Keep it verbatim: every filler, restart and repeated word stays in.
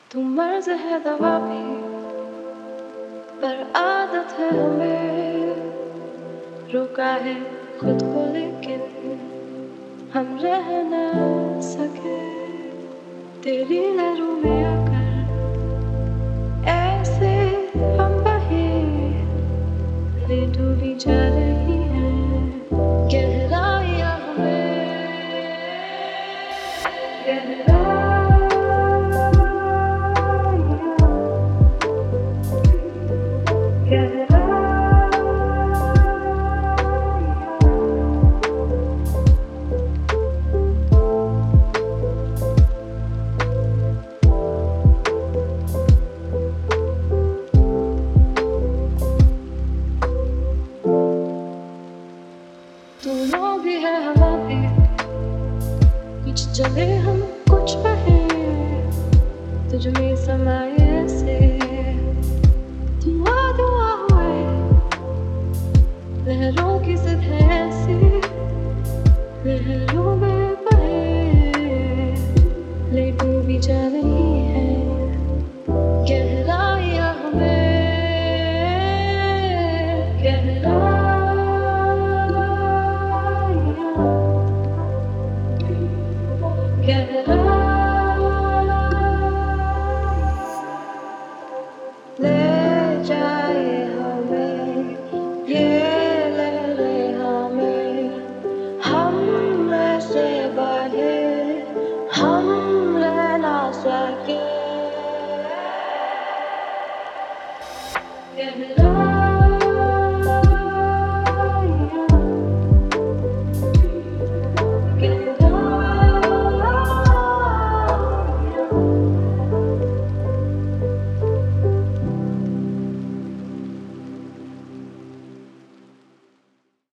तू मर्ज है दवा भी, पर आदत है हमें रोका है खुद को, लेकिन हम रह न सके। तेरी लहरों में आकर ऐसे हम बहे, ले डूबी जा रही है गहराइयां हमें, गहराइयां। दोनों भी है हवा भी, कुछ जले हम कुछ बहे, तुझ में समाये ऐसे धुआं धुआं हुए। लहरों की जिद है ऐसी, लहरों में बहे, ले डूबी जा रही है गहराइयां हमें, गहराइयां। ले जाए हमें ये लहरें हमें, हम में से बढ़े हम रह ना सके।